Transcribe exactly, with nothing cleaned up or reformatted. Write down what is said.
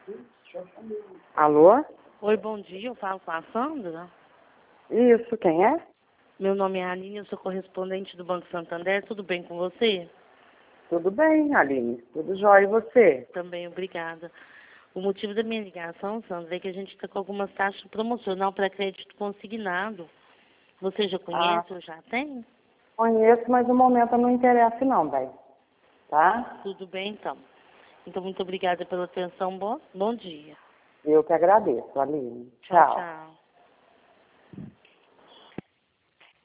Alô? Oi, bom dia, eu falo com a Sandra. Isso, quem é? Meu nome é Aline, eu sou correspondente do Banco Santander, tudo bem com você? Tudo bem, Aline? Tudo jóia, e você? Também, obrigada. O motivo da minha ligação, Sandra, é que a gente está com algumas taxas promocional para crédito consignado. Você já conhece Ah, ou já tem? conheço, mas no momento não interessa não, bem. Tá? Tudo bem, então. Então, muito obrigada pela atenção. Bom, bom dia. Eu que agradeço, Aline. Tchau, Tchau. tchau.